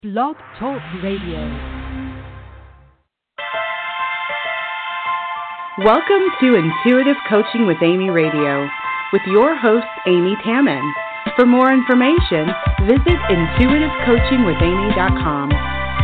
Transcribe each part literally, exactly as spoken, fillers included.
Blog Talk Radio. Welcome to Intuitive Coaching with Amy Radio, with your host, Amy Tamman. For more information, visit intuitive coaching with amy dot com.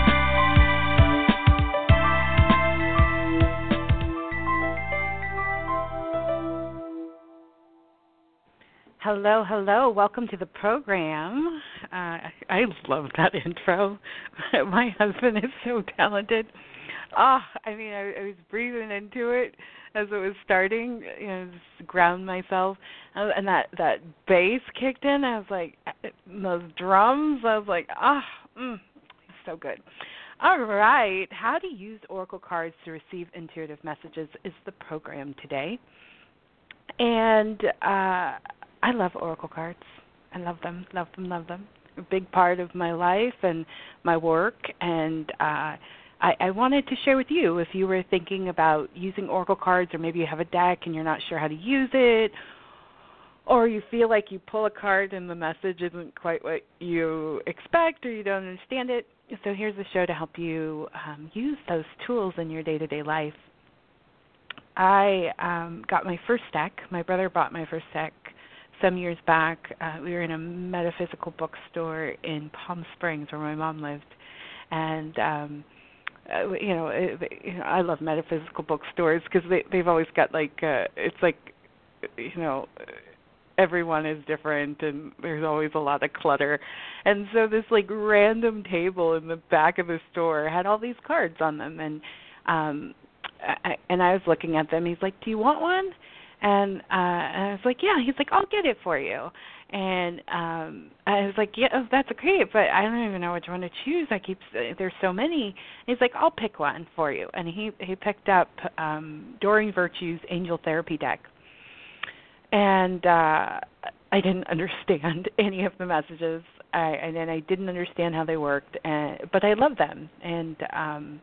Hello, hello. Welcome to the program. Uh, I love that intro. My husband is so talented. Oh, I mean, I, I was breathing into it as it was starting, you know, just ground myself. And that, that bass kicked in. I was like, those drums, I was like, ah, oh, mm, so good. All right. How to use Oracle cards to receive intuitive messages is the program today. And uh, I love Oracle cards. I love them, love them, love them. A big part of my life and my work. And uh, I, I wanted to share with you if you were thinking about using Oracle cards, or maybe you have a deck and you're not sure how to use it, or you feel like you pull a card and the message isn't quite what you expect, or you don't understand it. So here's a show to help you um, use those tools in your day-to-day life. I um, got my first deck. My brother bought my first deck some years back. Uh, we were in a metaphysical bookstore in Palm Springs where my mom lived. And, um, uh, you, know, it, you know, I love metaphysical bookstores because they, they've always got like, uh, it's like, you know, everyone is different and there's always a lot of clutter. And so this like random table in the back of the store had all these cards on them. And, um, I, and I was looking at them. He's like, "Do you want one?" And, uh, and I was like, "Yeah." He's like, "I'll get it for you." And um, I was like, "Yeah, oh, that's great, but I don't even know which one to choose. I keep there's so many." He's like, "I'll pick one for you." And he he picked up um, Doreen Virtue's Angel Therapy deck. And uh, I didn't understand any of the messages, I, and then I didn't understand how they worked, and, but I love them. And um,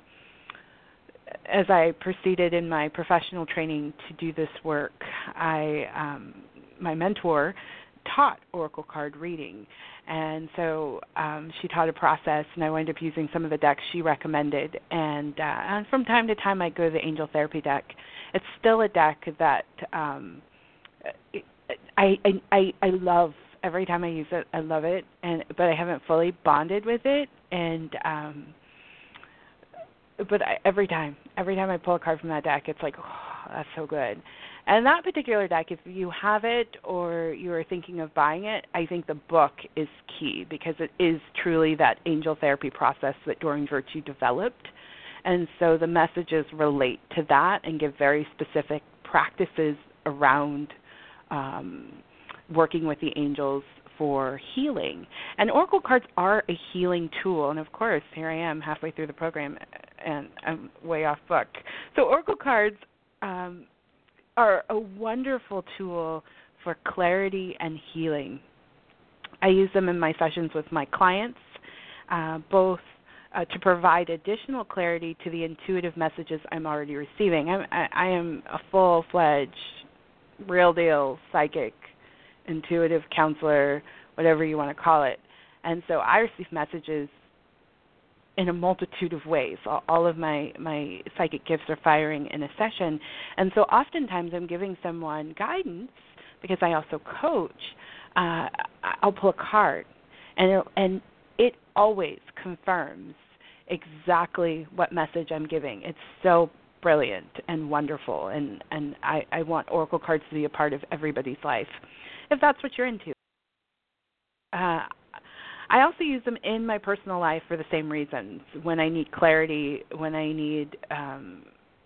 as I proceeded in my professional training to do this work, I um, my mentor taught Oracle card reading, and so um, she taught a process, and I wound up using some of the decks she recommended. And, uh, and from time to time, I go to the Angel Therapy deck. It's still a deck that um, I, I I I love. Every time I use it, I love it, and but I haven't fully bonded with it, and um, But I, every time, every time I pull a card from that deck, it's like, oh, that's so good. And that particular deck, if you have it or you are thinking of buying it, I think the book is key because it is truly that angel therapy process that Doreen Virtue developed. And so the messages relate to that and give very specific practices around um, working with the angels for healing. And Oracle cards are a healing tool. And, of course, here I am halfway through the program, and I'm way off book. So Oracle cards um, are a wonderful tool for clarity and healing. I use them in my sessions with my clients, uh, both uh, to provide additional clarity to the intuitive messages I'm already receiving. I'm, I, I am a full-fledged, real-deal psychic, intuitive counselor, whatever you want to call it. And so I receive messages in a multitude of ways. All, all of my, my psychic gifts are firing in a session. And so oftentimes I'm giving someone guidance because I also coach. Uh, I'll pull a card, and it, and it always confirms exactly what message I'm giving. It's so brilliant and wonderful, and, and I, I want Oracle cards to be a part of everybody's life, if that's what you're into. Uh, I also use them in my personal life for the same reasons. When I need clarity, when I need, um,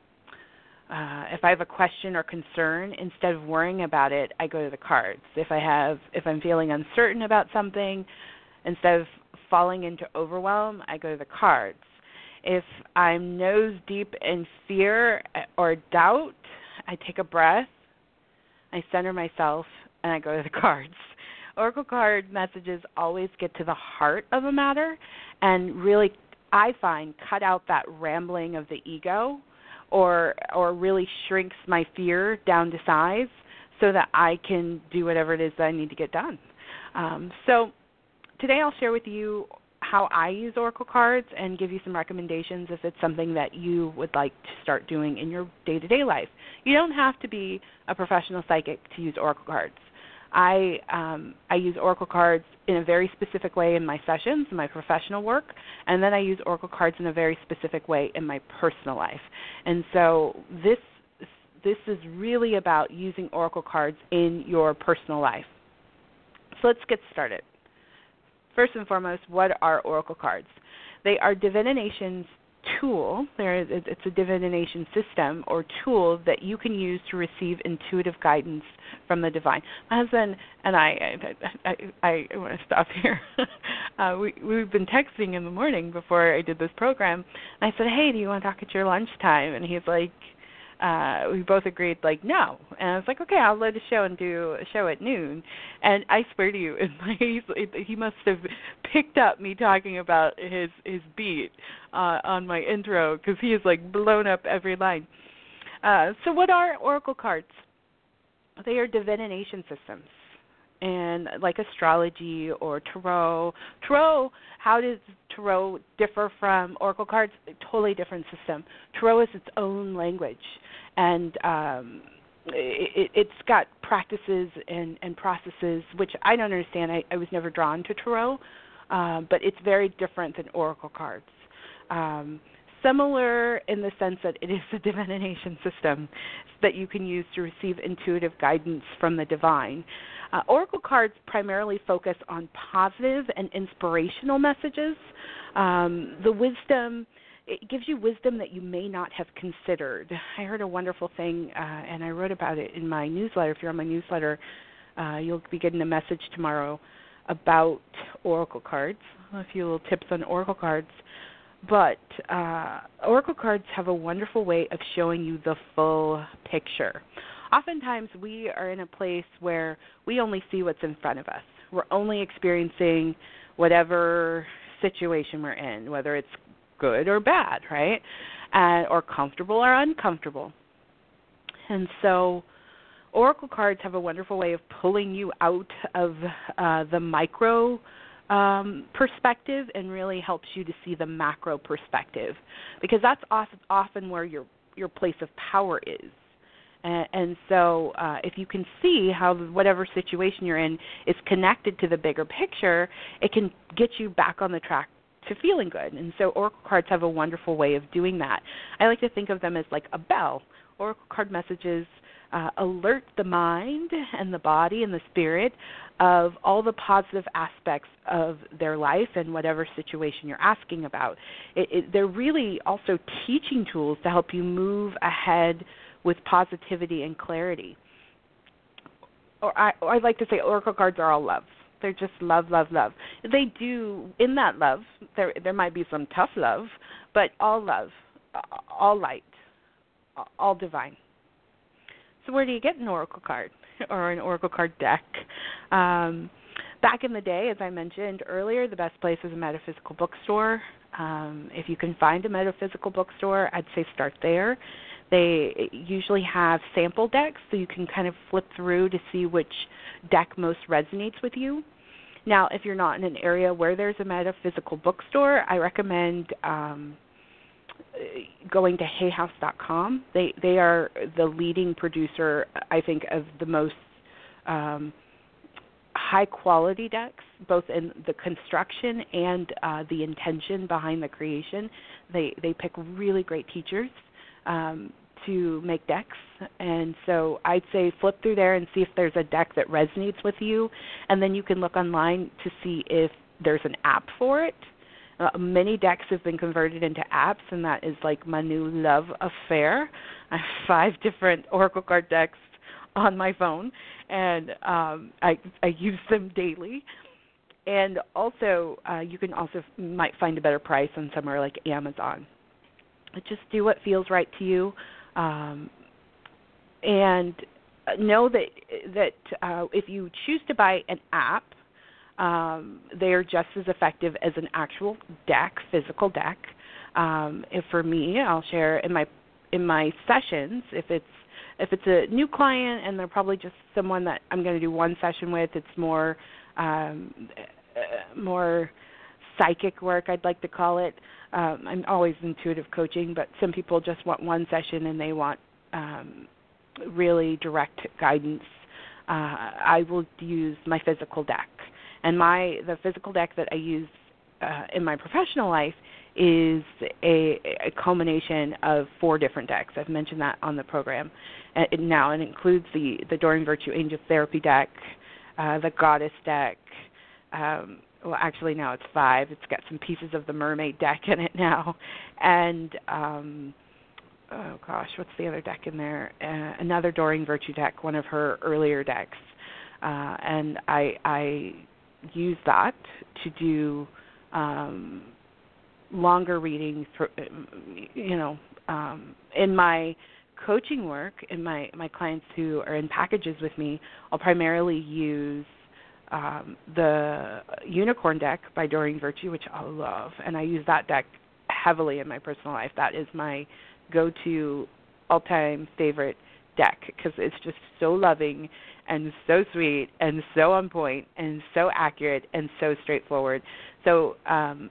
uh, if I have a question or concern, instead of worrying about it, I go to the cards. If I have, if I'm feeling uncertain about something, instead of falling into overwhelm, I go to the cards. If I'm nose deep in fear or doubt, I take a breath, I center myself, and I go to the cards. Oracle card messages always get to the heart of a matter and really, I find, cut out that rambling of the ego or or really shrinks my fear down to size so that I can do whatever it is that I need to get done. Um, so today I'll share with you how I use oracle cards and give you some recommendations if it's something that you would like to start doing in your day-to-day life. You don't have to be a professional psychic to use oracle cards. I um, I use oracle cards in a very specific way in my sessions, in my professional work, and then I use oracle cards in a very specific way in my personal life. And so this this is really about using oracle cards in your personal life. So let's get started. First and foremost, what are oracle cards? They are divination's tool. They're, it's a divination system or tool that you can use to receive intuitive guidance from the divine. My husband and I, I, I, I want to stop here. uh, we, we've been texting in the morning before I did this program, and I said, hey, do you want to talk at your lunchtime? And he's like, Uh, we both agreed, like, no. And I was like, okay, I'll let a show and do a show at noon. And I swear to you, in my, he must have picked up me talking about his his beat uh, on my intro because he has, like, blown up every line. Uh, so what are oracle cards? They are divination systems. And like astrology or tarot. Tarot, how does tarot differ from oracle cards? A totally different system. Tarot is its own language, and um, it, it's got practices and, and processes, which I don't understand. I, I was never drawn to tarot, uh, but it's very different than oracle cards. Um, similar in the sense that it is a divination system that you can use to receive intuitive guidance from the divine. Uh, oracle cards primarily focus on positive and inspirational messages. Um, the wisdom, it gives you wisdom that you may not have considered. I heard a wonderful thing, uh, and I wrote about it in my newsletter. If you're on my newsletter, uh, you'll be getting a message tomorrow about oracle cards, a few little tips on oracle cards. But uh, oracle cards have a wonderful way of showing you the full picture. Oftentimes we are in a place where we only see what's in front of us. We're only experiencing whatever situation we're in, whether it's good or bad, right? Uh, or comfortable or uncomfortable. And so oracle cards have a wonderful way of pulling you out of uh, the micro Um, perspective and really helps you to see the macro perspective, because that's often where your your place of power is. And, and so uh, if you can see how whatever situation you're in is connected to the bigger picture, it can get you back on the track to feeling good. And so oracle cards have a wonderful way of doing that. I like to think of them as like a bell. Oracle card messages uh, alert the mind and the body and the spirit of all the positive aspects of their life and whatever situation you're asking about. It, it, they're really also teaching tools to help you move ahead with positivity and clarity. Or I, or I'd like to say oracle cards are all love. They're just love, love, love. They do, in that love, there there might be some tough love, but all love, all light, all divine. So where do you get an oracle card or an oracle card deck? Um, back in the day, as I mentioned earlier, the best place is a metaphysical bookstore. Um, if you can find a metaphysical bookstore, I'd say start there. They usually have sample decks, so you can kind of flip through to see which deck most resonates with you. Now, if you're not in an area where there's a metaphysical bookstore, I recommend um, going to hay house dot com. They they are the leading producer, I think, of the most um, high-quality decks, both in the construction and uh, the intention behind the creation. They they pick really great teachers Um, to make decks, and so I'd say flip through there and see if there's a deck that resonates with you, and then you can look online to see if there's an app for it. Uh, many decks have been converted into apps, and that is like my new love affair. I have five different oracle card decks on my phone, and um, I, I use them daily. And also, uh, you can also might find a better price on somewhere like Amazon. Just do what feels right to you, um, and know that that uh, if you choose to buy an app, um, they are just as effective as an actual deck, physical deck. Um, if for me, I'll share in my in my sessions. If it's if it's a new client and they're probably just someone that I'm going to do one session with, it's more um, more psychic work, I'd like to call it. Um, I'm always intuitive coaching, but some people just want one session and they want um, really direct guidance. Uh, I will use my physical deck. And my the physical deck that I use uh, in my professional life is a, a culmination of four different decks. I've mentioned that on the program. Uh, it, now it includes the, the Doreen Virtue Angel Therapy deck, uh, the Goddess deck. Um, well, actually now it's five. It's got some pieces of the Mermaid deck in it now. And, um, oh gosh, what's the other deck in there? Uh, another Doreen Virtue deck, one of her earlier decks. Uh, and I, I use that to do um, longer readings, for, you know, um, in my coaching work, in my, my clients who are in packages with me, I'll primarily use um, the Unicorn deck by Doreen Virtue, which I love, and I use that deck heavily in my personal life. That is my go-to all-time favorite deck because it's just so loving and so sweet and so on point and so accurate and so straightforward. So um,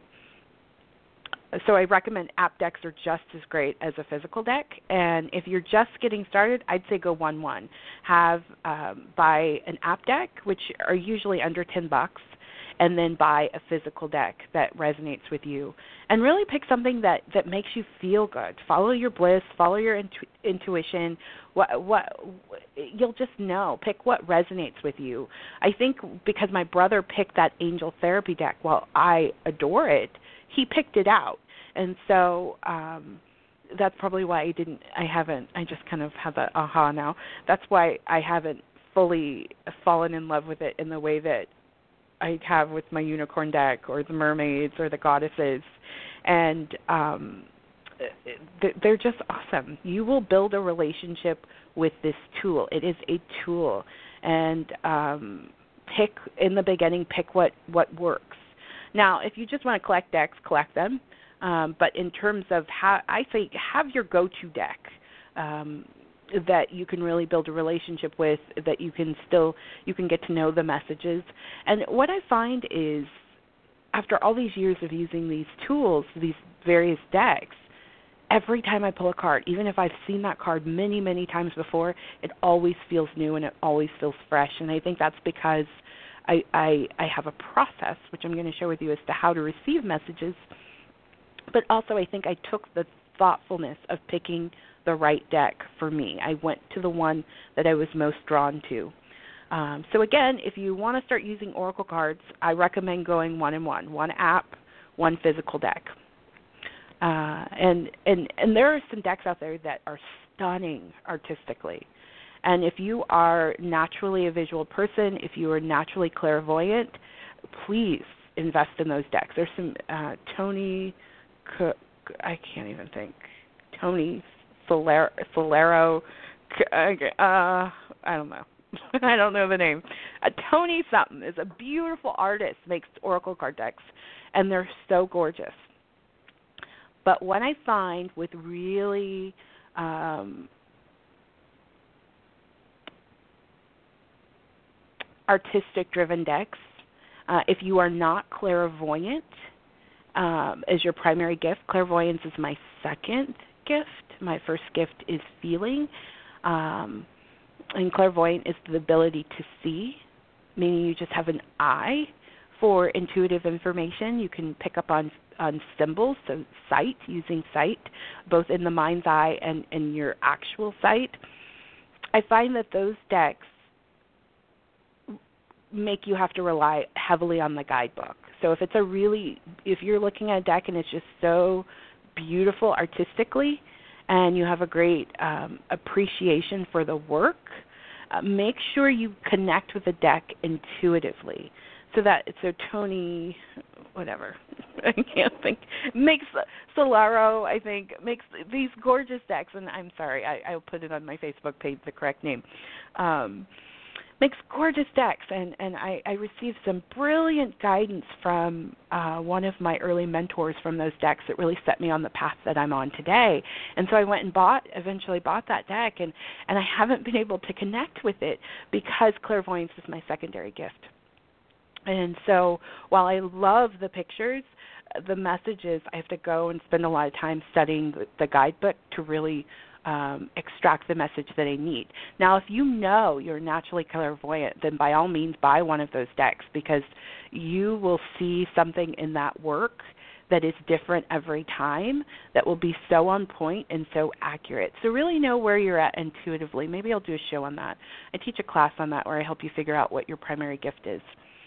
so I recommend app decks are just as great as a physical deck. And if you're just getting started, I'd say go one one. Have um, buy an app deck, which are usually under ten bucks, and then buy a physical deck that resonates with you. And really pick something that, that makes you feel good. Follow your bliss. Follow your intu- intuition. What what you'll just know. Pick what resonates with you. I think because my brother picked that Angel Therapy deck, while I adore it, he picked it out. And so um, that's probably why I didn't. I haven't. I just kind of have that aha now. That's why I haven't fully fallen in love with it in the way that I have with my Unicorn deck or the Mermaids or the Goddesses. And um, they're just awesome. You will build a relationship with this tool. It is a tool. And um, pick, in the beginning, pick what, what works. Now, if you just want to collect decks, collect them. Um, but in terms of how, I say have your go-to deck. Um, that you can really build a relationship with, that you can still, you can get to know the messages. And what I find is after all these years of using these tools, these various decks, every time I pull a card, even if I've seen that card many, many times before, it always feels new and it always feels fresh. And I think that's because I, I, I have a process, which I'm going to share with you as to how to receive messages. But also I think I took the thoughtfulness of picking the right deck for me. I went to the one that I was most drawn to. Um, so again, if you want to start using Oracle cards, I recommend going one and one, one app, one physical deck. Uh, and, and, and there are some decks out there that are stunning artistically. And if you are naturally a visual person, if you are naturally clairvoyant, please invest in those decks. There's some uh, Tony, Cook, I can't even think, Tony Solero, Solero uh, I don't know. I don't know the name. Uh, Tony something is a beautiful artist, makes Oracle card decks, and they're so gorgeous. But what I find with really um, artistic-driven decks, uh, if you are not clairvoyant um, as your primary gift, clairvoyance is my second gift. My first gift is feeling, um, and clairvoyant is the ability to see, meaning you just have an eye for intuitive information. You can pick up on on symbols, so sight, using sight, both in the mind's eye and in your actual sight. I find that those decks make you have to rely heavily on the guidebook. So if it's a really, if you're looking at a deck and it's just so beautiful artistically, and you have a great um, appreciation for the work, uh, make sure you connect with the deck intuitively. So that, so Tony, whatever, I can't think, makes Solaro, I think, makes these gorgeous decks, and I'm sorry, I, I'll put it on my Facebook page, the correct name. Um, makes gorgeous decks, and, and I, I received some brilliant guidance from uh, one of my early mentors from those decks that really set me on the path that I'm on today. And so I went and bought, eventually bought that deck, and, and I haven't been able to connect with it because clairvoyance is my secondary gift. And so while I love the pictures, the messages, I have to go and spend a lot of time studying the guidebook to really um, extract the message that I need. Now, if you know you're naturally clairvoyant, then by all means buy one of those decks, because you will see something in that work that is different every time that will be so on point and so accurate. So really know where you're at intuitively. Maybe I'll do a show on that. I teach a class on that where I help you figure out what your primary gift is.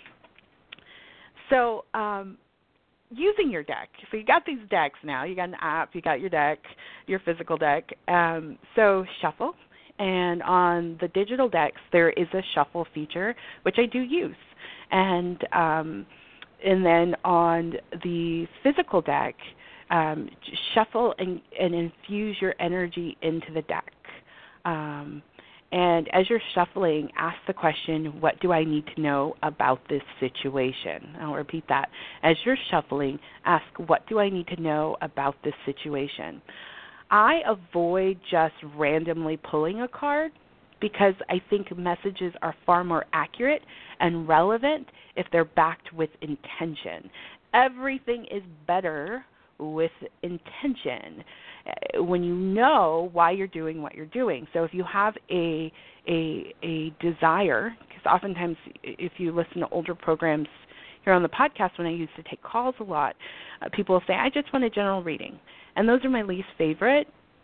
So um, using your deck. So you got these decks now. You got an app. You got your deck, your physical deck. Um, so shuffle. And on the digital decks, there is a shuffle feature, which I do use. And um, and then on the physical deck, um, shuffle and, and infuse your energy into the deck. Um, And as you're shuffling, ask the question, what do I need to know about this situation? I'll repeat that. As you're shuffling, ask, what do I need to know about this situation? I avoid just randomly pulling a card because I think messages are far more accurate and relevant if they're backed with intention. Everything is better with intention, when you know why you're doing what you're doing. So if you have a a, a desire, because oftentimes if you listen to older programs here on the podcast, when I used to take calls a lot, uh, people will say, I just want a general reading. And those are my least favorite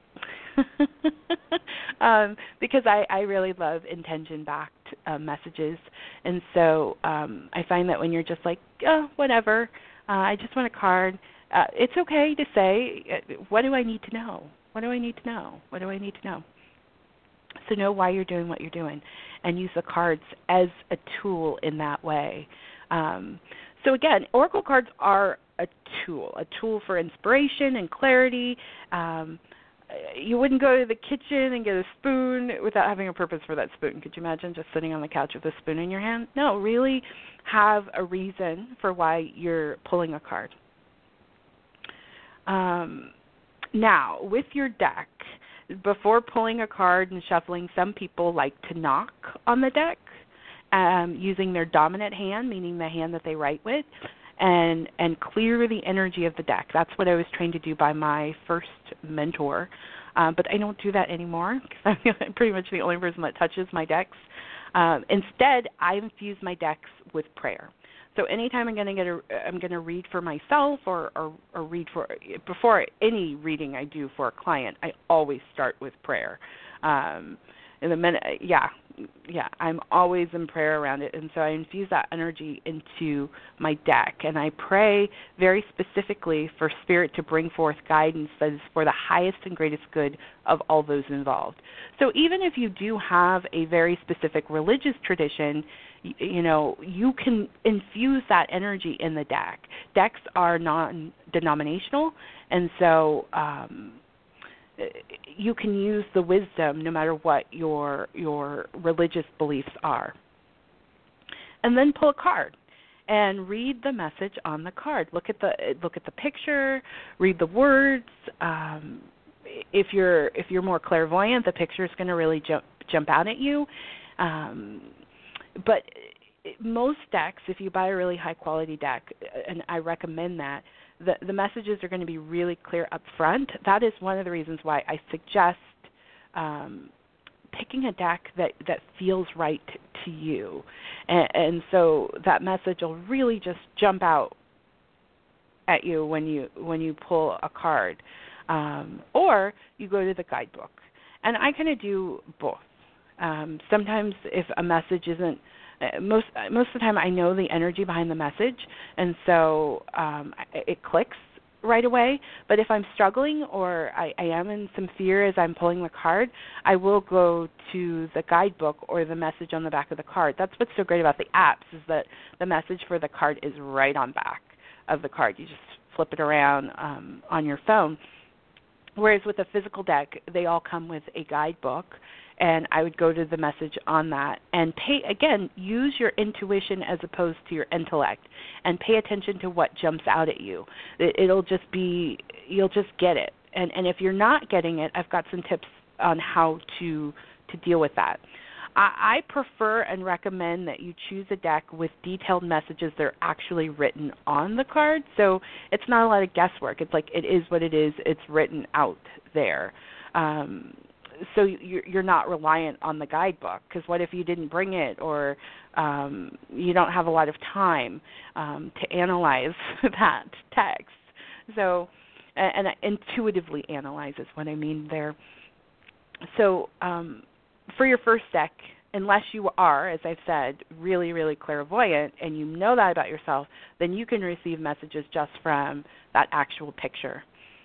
um, because I, I really love intention-backed uh, messages. And so um, I find that when you're just like, oh, whatever, uh, I just want a card, Uh, it's okay to say, what do I need to know? What do I need to know? What do I need to know? So know why you're doing what you're doing and use the cards as a tool in that way. Um, so again, oracle cards are a tool, a tool for inspiration and clarity. Um, you wouldn't go to the kitchen and get a spoon without having a purpose for that spoon. Could you imagine just sitting on the couch with a spoon in your hand? No, really have a reason for why you're pulling a card. Um, now, with your deck, before pulling a card and shuffling, some people like to knock on the deck um, using their dominant hand, meaning the hand that they write with, and and clear the energy of the deck. That's what I was trained to do by my first mentor, um, but I don't do that anymore because I'm pretty much the only person that touches my decks. Um, instead, I infuse my decks with prayer. So anytime I'm going to get a, I'm going to read for myself or, or, or read for, before any reading I do for a client, I always start with prayer. Um, in the minute, yeah, yeah, I'm always in prayer around it, and so I infuse that energy into my deck, and I pray very specifically for Spirit to bring forth guidance that is for the highest and greatest good of all those involved. So even if you do have a very specific religious tradition, you know, you can infuse that energy in the deck. Decks are non-denominational, and so um, you can use the wisdom no matter what your your religious beliefs are. And then pull a card and read the message on the card. Look at the look at the picture, read the words. Um, if you're if you're more clairvoyant, the picture is going to really jump jump out at you. Um, But most decks, if you buy a really high-quality deck, and I recommend that, the, the messages are going to be really clear up front. That is one of the reasons why I suggest um, picking a deck that, that feels right to you. And, and so that message will really just jump out at you when you when you pull a card. Um, or you go to the guidebook. And I kind of do both. Um, sometimes if a message isn't, uh, most most of the time I know the energy behind the message, and so um, it clicks right away. But if I'm struggling or I, I am in some fear as I'm pulling the card, I will go to the guidebook or the message on the back of the card. That's what's so great about the apps, is that the message for the card is right on back of the card. You just flip it around um, on your phone. Whereas with a physical deck, they all come with a guidebook, and I would go to the message on that and pay, again, use your intuition as opposed to your intellect, and pay attention to what jumps out at you. It, it'll just be, you'll just get it. And, and if you're not getting it, I've got some tips on how to, to deal with that. I, I prefer and recommend that you choose a deck with detailed messages that are actually written on the card. So it's not a lot of guesswork. It's like it is what it is. It's written out there. Um, so you're, you're not reliant on the guidebook, because what if you didn't bring it, or um, you don't have a lot of time um, to analyze that text. So, and, and intuitively analyze is what I mean there. So um, for your first deck, unless you are, as I've said, really, really clairvoyant and you know that about yourself, then you can receive messages just from that actual picture.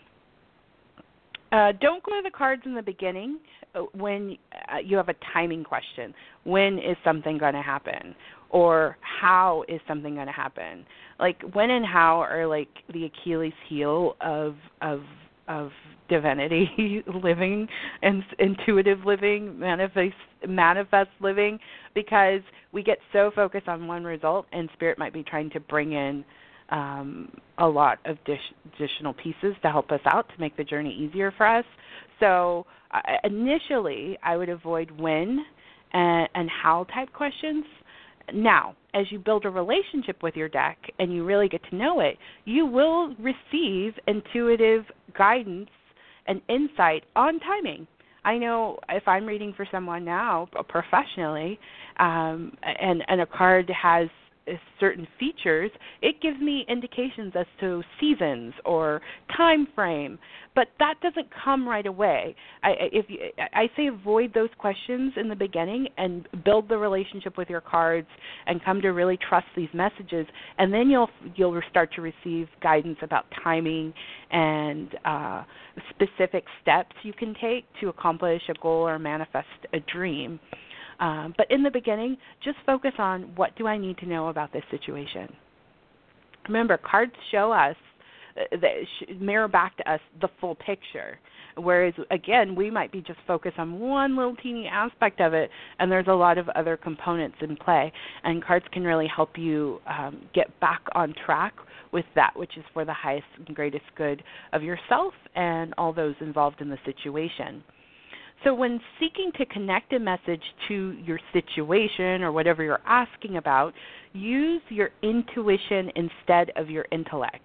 Uh, don't go to the cards in the beginning when uh, you have a timing question. When is something going to happen? Or how is something going to happen? Like when and how are like the Achilles heel of of of divinity living and intuitive living, manifest manifest living, because we get so focused on one result, and Spirit might be trying to bring in um, a lot of dish, additional pieces to help us out to make the journey easier for us. So uh, initially, I would avoid when and, and how type questions. Now, as you build a relationship with your deck and you really get to know it, you will receive intuitive guidance and insight on timing. I know if I'm reading for someone now professionally, um, and, and a card has certain features, it gives me indications as to seasons or time frame, but that doesn't come right away. I, if you, I say avoid those questions in the beginning and build the relationship with your cards and come to really trust these messages, and then you'll you'll start to receive guidance about timing and uh, specific steps you can take to accomplish a goal or manifest a dream. Um, but in the beginning, just focus on what do I need to know about this situation. Remember, cards show us, they mirror back to us the full picture, whereas, again, we might be just focused on one little teeny aspect of it, and there's a lot of other components in play, and cards can really help you um, get back on track with that which is for the highest and greatest good of yourself and all those involved in the situation. So when seeking to connect a message to your situation or whatever you're asking about, use your intuition instead of your intellect.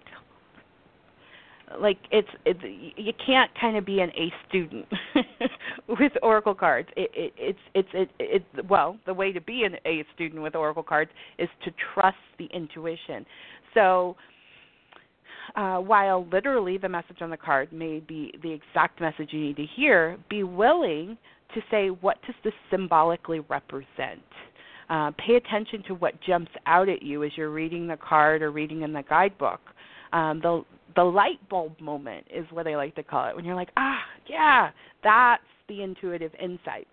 Like it's, it's you can't kind of be an A student with Oracle cards. It, it, it's it's it, it well the way to be an A student with Oracle cards is to trust the intuition. So. Uh, while literally the message on the card may be the exact message you need to hear, be willing to say, what does this symbolically represent? Uh, pay attention to what jumps out at you as you're reading the card or reading in the guidebook. Um, the, the light bulb moment is what I like to call it, when you're like, ah, yeah, that's the intuitive insight.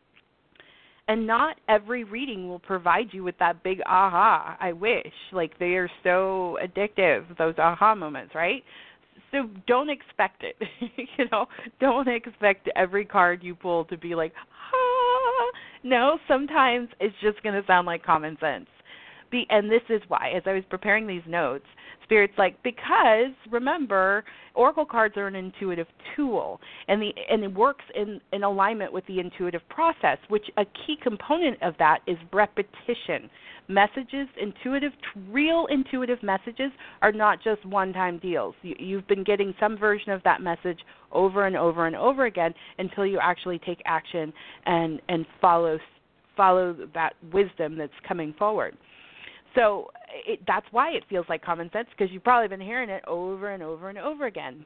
And not every reading will provide you with that big aha. I wish. Like, they are so addictive, those aha moments, right? So don't expect it. you know, don't expect every card you pull to be like, ah. No, sometimes it's just going to sound like common sense. Be, and this is why, as I was preparing these notes, Spirit's like, because remember, Oracle cards are an intuitive tool, and the and it works in, in alignment with the intuitive process, which a key component of that is repetition. Messages, intuitive, real intuitive messages are not just one-time deals. You, you've been getting some version of that message over and over and over again until you actually take action and, and follow follow that wisdom that's coming forward. So it, that's why it feels like common sense, because you've probably been hearing it over and over and over again.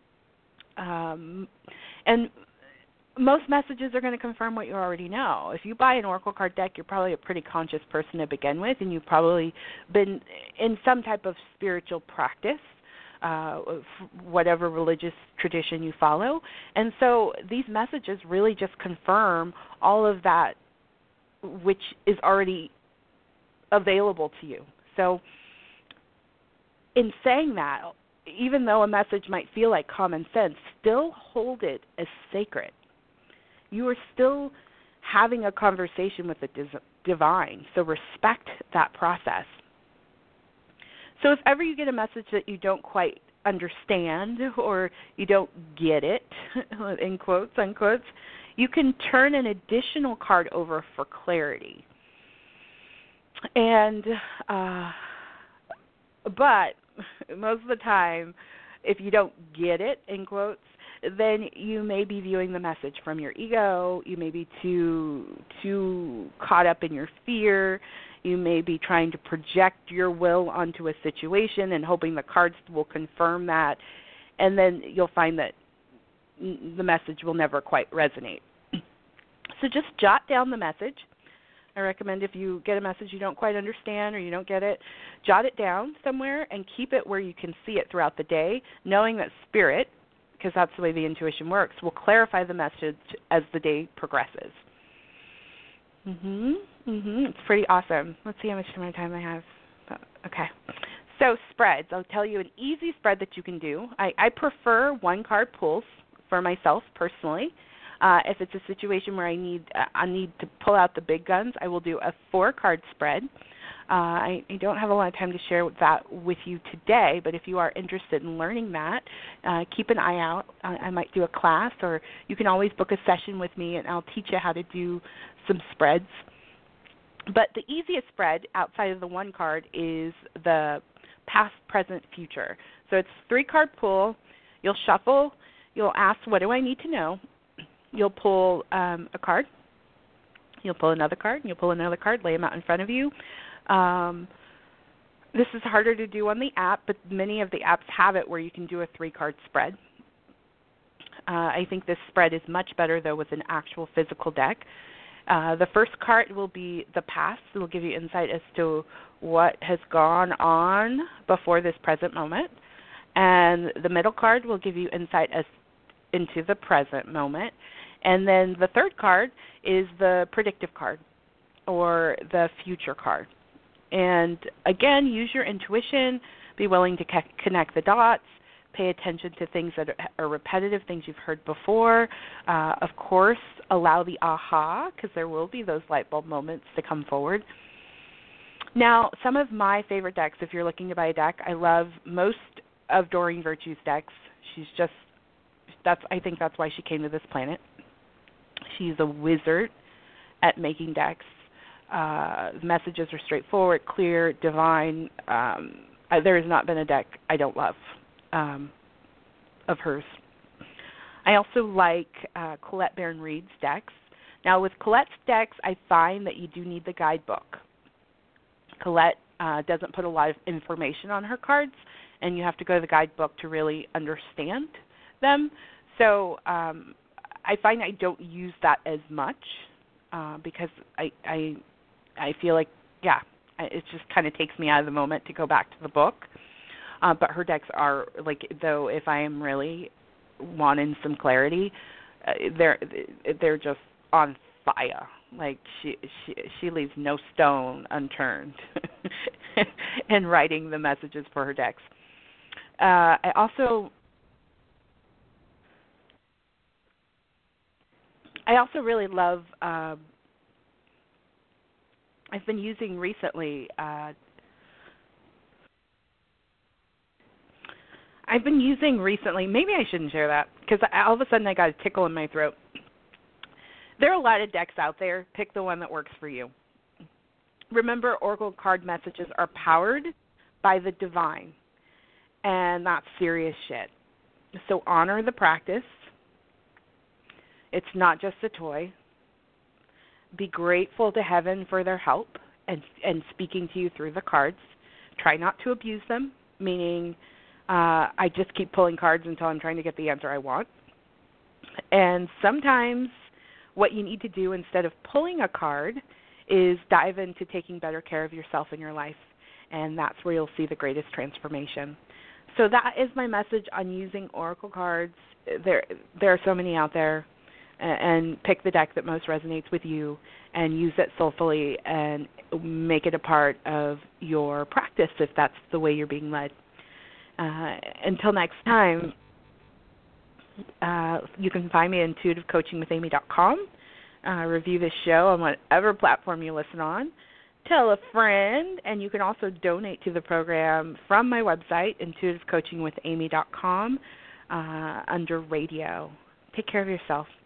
Um, and most messages are going to confirm what you already know. If you buy an Oracle card deck, you're probably a pretty conscious person to begin with, and you've probably been in some type of spiritual practice, uh, whatever religious tradition you follow. And so these messages really just confirm all of that which is already available to you. So in saying that, even though a message might feel like common sense, still hold it as sacred. You are still having a conversation with the divine, so respect that process. So if ever you get a message that you don't quite understand or you don't get it, in quotes, unquotes, you can turn an additional card over for clarity. And, uh, but most of the time, if you don't get it, in quotes, then you may be viewing the message from your ego. You may be too too caught up in your fear. You may be trying to project your will onto a situation and hoping the cards will confirm that. And then you'll find that the message will never quite resonate. So just jot down the message. I recommend if you get a message you don't quite understand or you don't get it, jot it down somewhere and keep it where you can see it throughout the day, knowing that Spirit, because that's the way the intuition works, will clarify the message as the day progresses. Mhm. Mhm. It's pretty awesome. Let's see how much more time I have. Okay. So spreads. I'll tell you an easy spread that you can do. I, I prefer one card pulls for myself personally. Uh, if it's a situation where I need uh, I need to pull out the big guns, I will do a four-card spread. Uh, I, I don't have a lot of time to share that with you today, but if you are interested in learning that, uh, keep an eye out. I, I might do a class, or you can always book a session with me, and I'll teach you how to do some spreads. But the easiest spread outside of the one card is the past, present, future. So it's three-card pull. You'll shuffle. You'll ask, what do I need to know? You'll pull um, a card. You'll pull another card, and you'll pull another card, lay them out in front of you. Um, this is harder to do on the app, but many of the apps have it where you can do a three-card spread. Uh, I think this spread is much better, though, with an actual physical deck. Uh, the first card will be the past. It will give you insight as to what has gone on before this present moment. And the middle card will give you insight as into the present moment. And then the third card is the predictive card or the future card. And again, use your intuition, be willing to connect the dots, pay attention to things that are repetitive, things you've heard before. Uh, of course, allow the aha, because there will be those light bulb moments to come forward. Now, some of my favorite decks, if you're looking to buy a deck, I love most of Doreen Virtue's decks. She's just, that's I think that's why she came to this planet. She's a wizard at making decks. Uh, the messages are straightforward, clear, divine. Um, there has not been a deck I don't love um, of hers. I also like uh, Colette Baron-Reid's decks. Now, with Colette's decks, I find that you do need the guidebook. Colette uh, doesn't put a lot of information on her cards, and you have to go to the guidebook to really understand them. So um, I find I don't use that as much uh, because I, I I feel like, yeah, it just kind of takes me out of the moment to go back to the book. Uh, but her decks are, like, though if I am really wanting some clarity, uh, they're they're just on fire. Like, she she she leaves no stone unturned in writing the messages for her decks. Uh, I also I also really love. Uh, I've been using recently. Uh, I've been using recently. Maybe I shouldn't share that because all of a sudden I got a tickle in my throat. There are a lot of decks out there. Pick the one that works for you. Remember, Oracle card messages are powered by the divine, and that's serious shit. So honor the practice. It's not just a toy. Be grateful to heaven for their help and and speaking to you through the cards. Try not to abuse them, meaning uh, I just keep pulling cards until I'm trying to get the answer I want. And sometimes what you need to do instead of pulling a card is dive into taking better care of yourself in your life, and that's where you'll see the greatest transformation. So that is my message on using Oracle cards. There, there are so many out there. And pick the deck that most resonates with you and use it soulfully and make it a part of your practice if that's the way you're being led. Uh, until next time, uh, you can find me at intuitive coaching with amy dot com. Uh, review this show on whatever platform you listen on. Tell a friend, and you can also donate to the program from my website, intuitive coaching with amy dot com, uh, under radio. Take care of yourself.